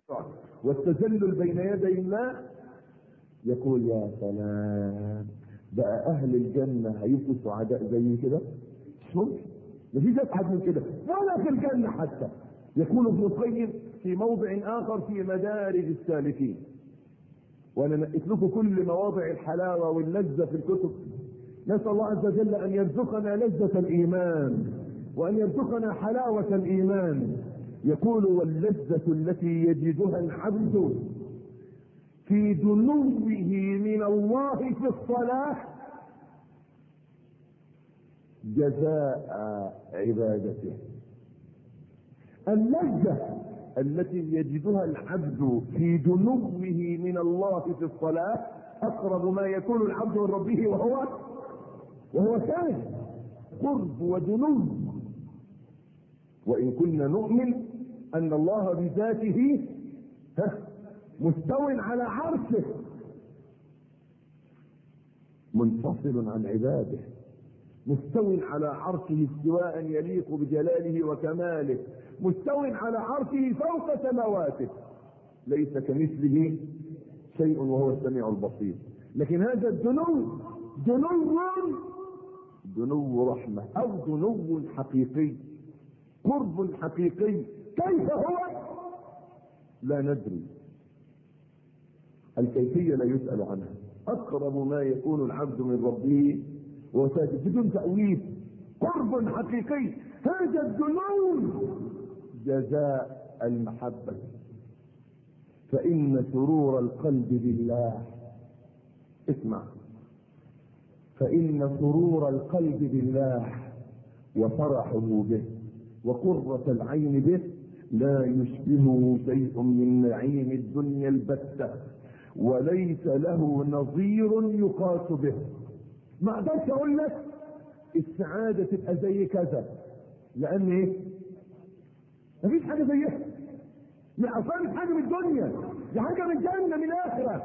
والتذلل بين يدي الله، يقول يا سلام، بقى اهل الجنه هيبقوا سعداء زي كده؟ مش ممكن، مفيش اسعد من كده ولا في الجنه حتى. يقول ابن القيم في موضع اخر في مدارج السالكين، وانا نقيت لكم كل مواضع الحلاوه واللذه في الكتب، نسال الله عز وجل ان يرزقنا لذه الايمان وان يرزقنا حلاوه الايمان. يقول واللذه التي يجدها العبد في دنوه من الله في الصلاة جزاء عبادته. اللذة التي يجدها العبد في دنوه من الله في الصلاة أقرب ما يكون العبد من ربه وهو ساجد، قرب ودنو. وإن كنا نؤمن أن الله بذاته مستو على عرشه منفصل عن عباده، مستو على عرشه استواء يليق بجلاله وكماله، مستو على عرشه فوق سماواته، ليس كمثله شيء وهو السميع البصير. لكن هذا الدنو دنو رحمة او دنو حقيقي، قرب حقيقي، كيف هو لا ندري، الكيفية لا يسأل عنها. أقرب ما يكون العبد من ربه وهو ساجد بدون تأويل، قرب حقيقي. هذا الدنو جزاء المحبة، فإن سرور القلب بالله، اسمع، فإن سرور القلب بالله وفرحه به وقرة العين به لا يشبهه شيء من نعيم الدنيا البتة، وليس له نظير يقاس به. ما اقدرش اقول لك السعاده تبقى زي كذا، لان ايه؟ مفيش حاجه زيها، من اصلا حاجه من الدنيا، دي حاجه من الجنه من الاخره،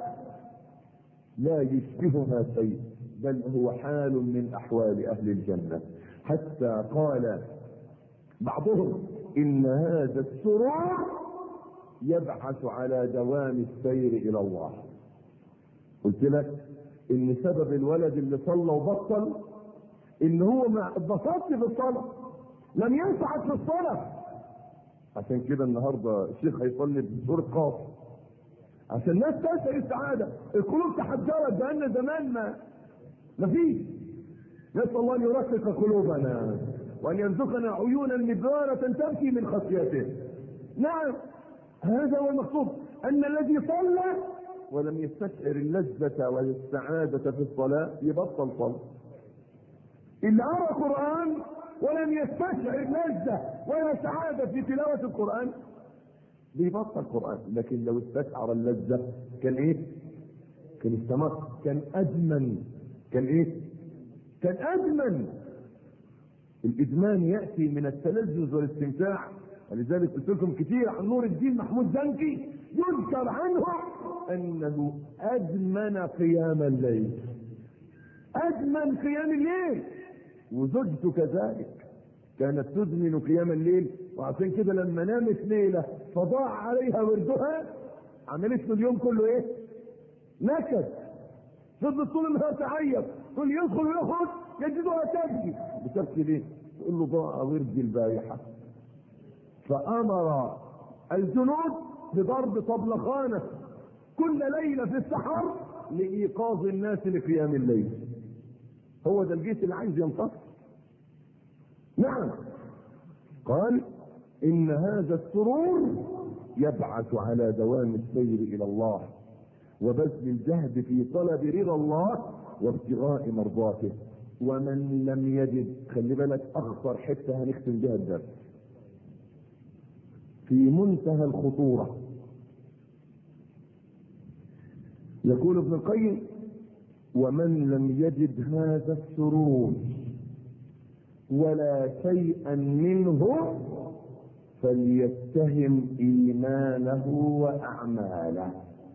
لا يشبهها شيء، بل هو حال من احوال اهل الجنه. حتى قال بعضهم ان هذا السرور يبعث على دوام السير الى الله. قلت لك ان سبب الولد اللي صلى وبطل ان هو ما اتبسطش في الصلاه، لم يسعد في الصلاه. عشان كده النهارده الشيخ هيصلي بسوره قاف عشان الناس تشعر السعاده. القلوب تحجرت بان زمان ما فيش. نسال الله ان يرقق قلوبنا وان يرزقنا عيونا مدرارة تبكي من خشيته. نعم، هذا هو المقصود، ان الذي صلى ولم يستشعر اللذة والسعادة في الصلاة يبطل صلاة. اللي قرأ قرآن ولم يستشعر لذة ولا سعادة في تلاوة القرآن بيبطل قرآن. لكن لو استشعر اللذة كان ايه؟ كان استمر، كان اجمل، كان ايه؟ كان اجمل. الادمان يأتي من التلذذ والاستمتاع، ولذلك قلت لكم كتير عن نور الدين محمود زنكي يذكر عنه انه ادمن قيام الليل، ادمن قيام الليل، وزوجته كذلك كانت تدمن قيام الليل، وعشان كده لما نامت ليله فضاع عليها وردها عملت له اليوم كله ايه؟ نكد، فضلت طول النهار تعيط، كل يدخل ويخرج يجدها تبكي. بتبكي ليه؟ تقول له ضاع وردي البارحه. فامر الجنود بضرب طبلخانه كل ليله في السحر لايقاظ الناس لقيام الليل. هو ده الجيش اللي عايز ينتصر. نعم، قال ان هذا السرور يبعث على دوام السير الى الله وبذل الجهد في طلب رضا الله وابتغاء مرضاته. ومن لم يجد، خلي بالك اخطر حته هنختم بها الدرس في منتهى الخطوره. يقول ابن القيم ومن لم يجد هذا السرور ولا شيئا منه فليتهم ايمانه واعماله،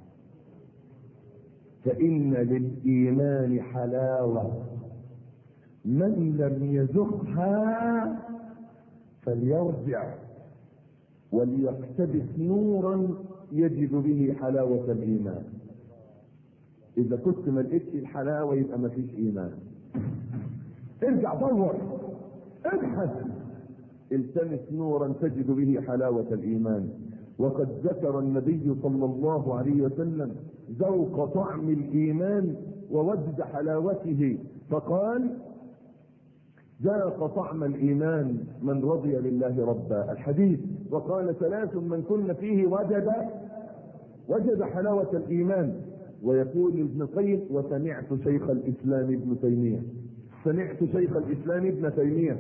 فان للايمان حلاوه من لم يذقها فليرجع وليقتبس نورا يجد به حلاوة الإيمان. إذا كنت ما لقيتش الحلاوة يبقى ما فيش إيمان. ارجع دور، ابحث، التمس نورا تجد به حلاوة الإيمان. وقد ذكر النبي صلى الله عليه وسلم ذوق طعم الإيمان ووجد حلاوته، فقال: ذاق طعم الإيمان من رضي بالله ربا، الحديث. وقال: ثلاث من كن فيه وجد حلاوة الإيمان. ويقول ابن القيم: وسمعت شيخ الإسلام ابن تيمية، سمعت شيخ الإسلام ابن تيمية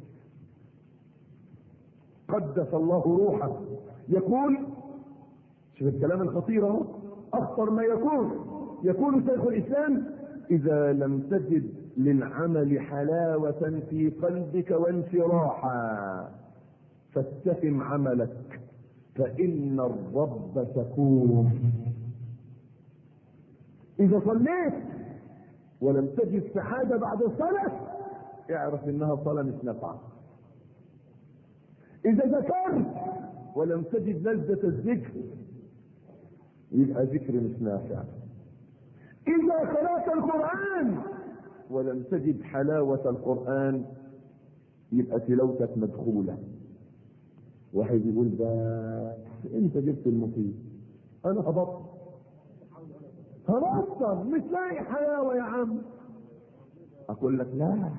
قدس الله روحه يقول، شوف الكلام الخطير اهو، اخطر ما يقول شيخ الإسلام: إذا لم تجد للعمل حلاوة في قلبك وانشراحا فاتهم عملك، فإن الرب شكور. إذا صليت ولم تجد سعادة بعد الصلاة اعرف إنها صلاة مش نافعة. إذا ذكرت ولم تجد لذة الذكر يبقى ذكر مش نافع. إذا قرأت القرآن ولم تجد حلاوة القرآن يبقى تلاوتك مدخولة. واحد يقول: ده انت جبت المفيد، انا هبطل مش لاقي حلاوة يا عم. اقول لك: لا،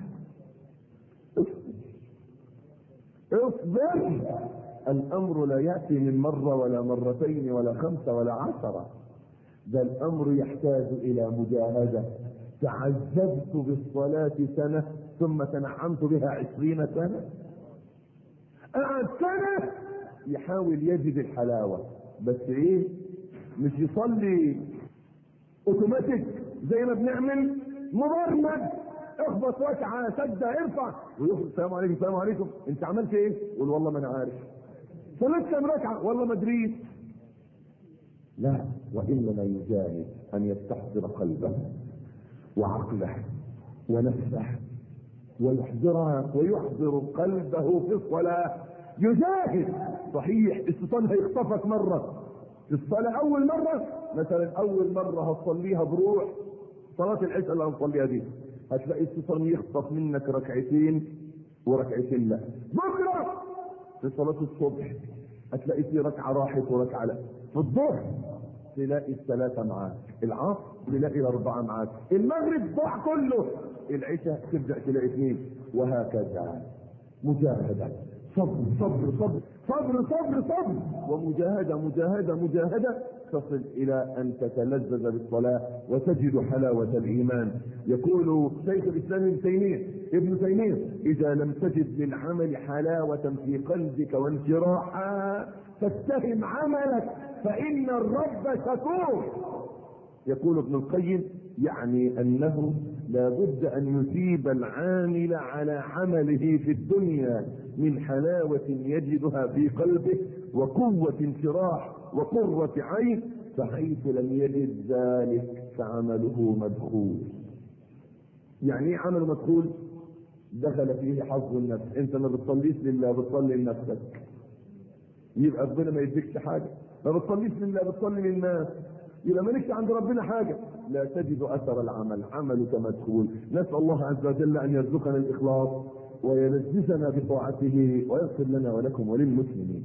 اصبر. الامر لا يأتي من مرة ولا مرتين ولا 5 ولا 10، ده الامر يحتاج الى مجاهدة. تعذبت بالصلاة سنة ثم تنعمت بها 20 سنة. قعد سنة يحاول يجد الحلاوة، بس ايه؟ مش يصلي اوتوماتيك زي ما بنعمل مبرمج، اخبط ركعة سجدة ارفع ويخرج السلام عليكم السلام عليكم، انت عملت ايه؟ قول: والله ما انا عارف. صليت كم ركعة؟ والله ما ادريت. لا، وانما يجاهد ان يستحضر قلبه وعقله ونفسه ويحضر قلبه في الصلاة. يجاهد. صحيح الشيطان هيخطفك مرة في الصلاة، أول مرة مثلا، أول مرة هتصليها بروح صلاة العشاء اللي هنصليها دي، هتلاقي الشيطان يخطف منك ركعتين وركعتين لا. بكرة في صلاة الصبح هتلاقي في ركعة راحت وركعة لا. في الظهر تلاقي الثلاثة معاك، العصر تلاقي الأربعة معاك، المغرب ضاع كله، العشاء تبدأ تلاقي 2، وهكذا. مجاهدة، صبر صبر صبر صبر صبر صبر، ومجاهدة مجاهدة مجاهدة، تصل إلى أن تتلذذ بالصلاة وتجد حلاوة الإيمان. يقول شيخ الإسلام ابن تيمية: إذا لم تجد للعمل حلاوة في قلبك وانشراحا فاتهم عملك، فإن الرب شكور. يقول ابن القيم: يعني أنه لا بد أن يثيب العامل على عمله في الدنيا من حلاوة يجدها في قلبه وقوة انشراح وقرة عين، فحيث لم يجد ذلك فعمله مدخول. يعني ايه عمل مدخول؟ دخل فيه حظ النفس. انت ما بتصليش لله، بتصلي لنفسك، يبقى ربنا ما يديكش حاجة. ما بتصليش لله، بتصلي للناس، يبقى مالكش عند ربنا حاجة. لا تجد أثر العمل، عملك مدخول. نسأل الله عز وجل أن يرزقنا الإخلاص ويلذذنا بطاعته ويغفر لنا ولكم وللمسلمين.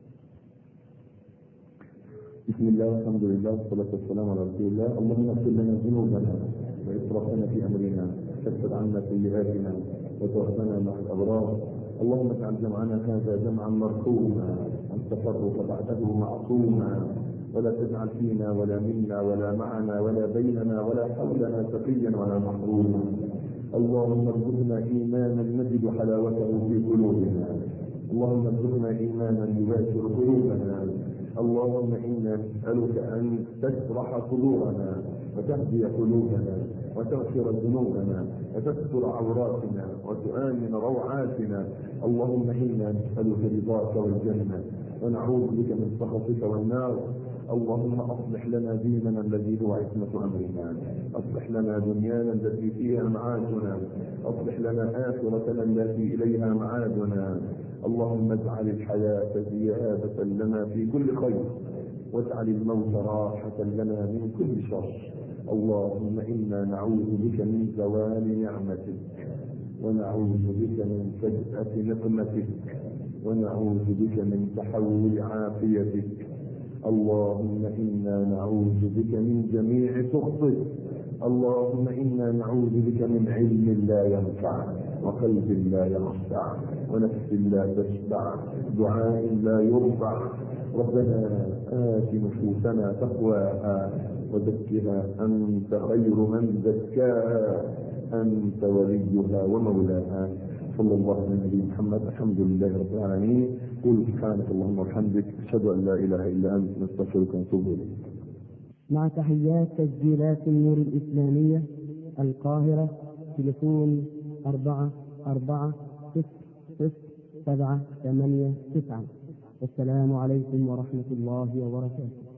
بسم الله والحمد لله والصلاة والسلام على رسول الله. اللهم اغفر لنا ذنوبنا وإسرافنا في أمرنا، كفر عنا سيئاتنا وتوفنا مع الأبرار. اللهم اجعل جمعنا هذا جمعا مرحوما والتفرق بعده معصوما، ولا تجعل فينا ولا منا ولا معنا ولا بيننا ولا حولنا شقيا ولا محروما. اللهم ارزقنا ايمانا نجد حلاوته في قلوبنا، اللهم ارزقنا ايمانا يباشر قلوبنا. اللهم انا نسالك ان تشرح صدورنا وتهدي قلوبنا وتغفر ذنوبنا وتستر عوراتنا وتؤمن روعاتنا. اللهم انا نسالك رضاك والجنه ونعوذ بك من سخطك والنار. اللهم اصلح لنا ديننا الذي هو عصمة امرنا، اصلح لنا دنيانا التي فيها معاشنا، اصلح لنا اخرتنا التي اليها معادنا. اللهم اجعل الحياة زيادة لنا في كل خير، واجعل الموت راحة لنا من كل شر. اللهم إنا نعوذ بك من زوال نعمتك، ونعوذ بك من فجأة نقمتك، ونعوذ بك من تحول عافيتك. اللهم إنا نعوذ بك من جميع سخطك. اللهم إنا نعوذ بك من علم لا ينفع، وقلب لا يخشع، ونفس لا تشبع، دعاء لا يرفع. ربنا آت نفوسنا تقواها وزكها أنت خير من زكاها، أنت وليها ومولاها. صلى الله على النبي محمد. الحمد لله رب العالمين. قل سبحانك اللهم وبحمدك، أشهد أن لا إله إلا أنت، نستغفرك ونتوب إليك. مع تحيات تسجيلات النور الإسلامية، القاهرة، تليفون 44000789. والسلام عليكم ورحمة الله وبركاته.